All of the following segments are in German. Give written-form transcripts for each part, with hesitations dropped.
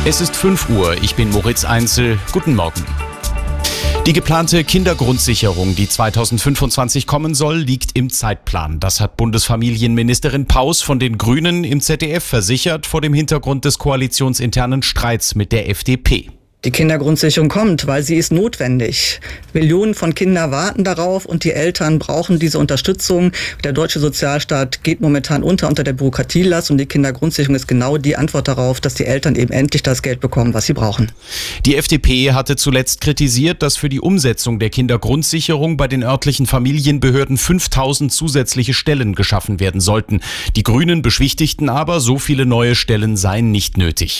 Es ist 5 Uhr, ich bin Moritz Einzel. Guten Morgen. Die geplante Kindergrundsicherung, die 2025 kommen soll, liegt im Zeitplan. Das hat Bundesfamilienministerin Paus von den Grünen im ZDF versichert, vor dem Hintergrund des koalitionsinternen Streits mit der FDP. Die Kindergrundsicherung kommt, weil sie ist notwendig. Millionen von Kindern warten darauf und die Eltern brauchen diese Unterstützung. Der deutsche Sozialstaat geht momentan unter der Bürokratielast und die Kindergrundsicherung ist genau die Antwort darauf, dass die Eltern eben endlich das Geld bekommen, was sie brauchen. Die FDP hatte zuletzt kritisiert, dass für die Umsetzung der Kindergrundsicherung bei den örtlichen Familienbehörden 5000 zusätzliche Stellen geschaffen werden sollten. Die Grünen beschwichtigten aber, so viele neue Stellen seien nicht nötig.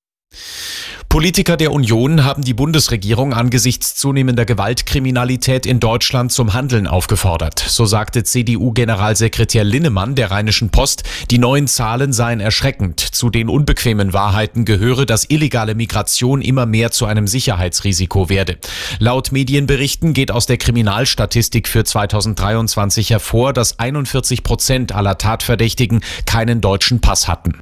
Politiker der Union haben die Bundesregierung angesichts zunehmender Gewaltkriminalität in Deutschland zum Handeln aufgefordert. So sagte CDU-Generalsekretär Linnemann der Rheinischen Post, die neuen Zahlen seien erschreckend. Zu den unbequemen Wahrheiten gehöre, dass illegale Migration immer mehr zu einem Sicherheitsrisiko werde. Laut Medienberichten geht aus der Kriminalstatistik für 2023 hervor, dass 41% aller Tatverdächtigen keinen deutschen Pass hatten.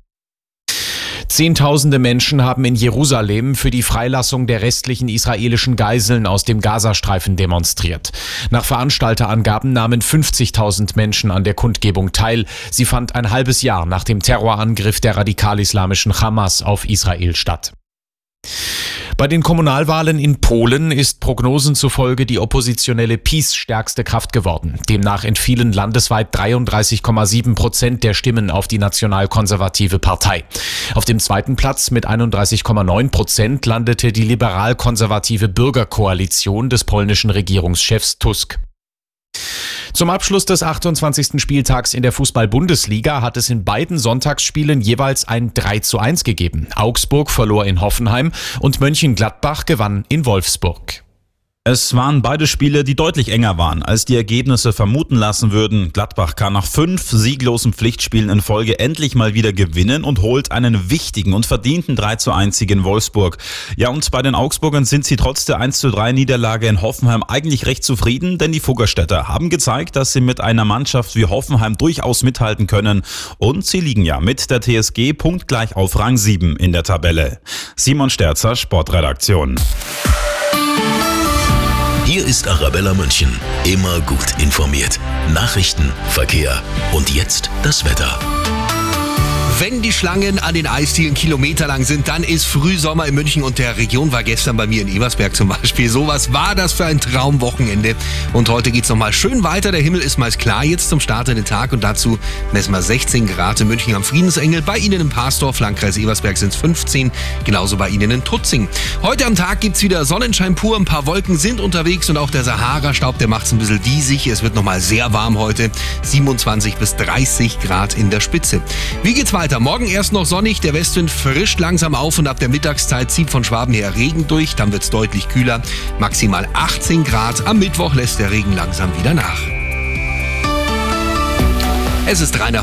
Zehntausende Menschen haben in Jerusalem für die Freilassung der restlichen israelischen Geiseln aus dem Gazastreifen demonstriert. Nach Veranstalterangaben nahmen 50.000 Menschen an der Kundgebung teil. Sie fand ein halbes Jahr nach dem Terrorangriff der radikal-islamischen Hamas auf Israel statt. Bei den Kommunalwahlen in Polen ist Prognosen zufolge die oppositionelle PiS stärkste Kraft geworden. Demnach entfielen landesweit 33,7% der Stimmen auf die nationalkonservative Partei. Auf dem zweiten Platz mit 31,9% landete die liberal-konservative Bürgerkoalition des polnischen Regierungschefs Tusk. Zum Abschluss des 28. Spieltags in der Fußball-Bundesliga hat es in beiden Sonntagsspielen jeweils ein 3:1 gegeben. Augsburg verlor in Hoffenheim und Mönchengladbach gewann in Wolfsburg. Es waren beide Spiele, die deutlich enger waren, als die Ergebnisse vermuten lassen würden. Gladbach kann nach 5 sieglosen Pflichtspielen in Folge endlich mal wieder gewinnen und holt einen wichtigen und verdienten 3:1 in Wolfsburg. Ja, und bei den Augsburgern sind sie trotz der 1:3-Niederlage in Hoffenheim eigentlich recht zufrieden, denn die Fuggerstädter haben gezeigt, dass sie mit einer Mannschaft wie Hoffenheim durchaus mithalten können. Und sie liegen ja mit der TSG punktgleich auf Rang 7 in der Tabelle. Simon Sterzer, Sportredaktion. Hier ist Arabella München. Immer gut informiert. Nachrichten, Verkehr und jetzt das Wetter. Wenn die Schlangen an den Eisdielen kilometerlang sind, dann ist Frühsommer in München und der Region. War gestern bei mir in Ebersberg zum Beispiel. Sowas war das für ein Traumwochenende. Und heute geht's nochmal schön weiter. Der Himmel ist meist klar jetzt zum Start in den Tag. Und dazu messen wir 16 Grad in München am Friedensengel. Bei Ihnen in Parsdorf, Landkreis Ebersberg sind es 15. Genauso bei Ihnen in Tutzing. Heute am Tag gibt's wieder Sonnenschein pur. Ein paar Wolken sind unterwegs und auch der Sahara-Staub, der macht's ein bisschen diesig. Es wird nochmal sehr warm heute. 27 bis 30 Grad in der Spitze. Wie geht's weiter? Morgen erst noch sonnig, der Westwind frischt langsam auf und ab der Mittagszeit zieht von Schwaben her Regen durch. Dann wird's deutlich kühler, maximal 18 Grad. Am Mittwoch lässt der Regen langsam wieder nach. Es ist Rainer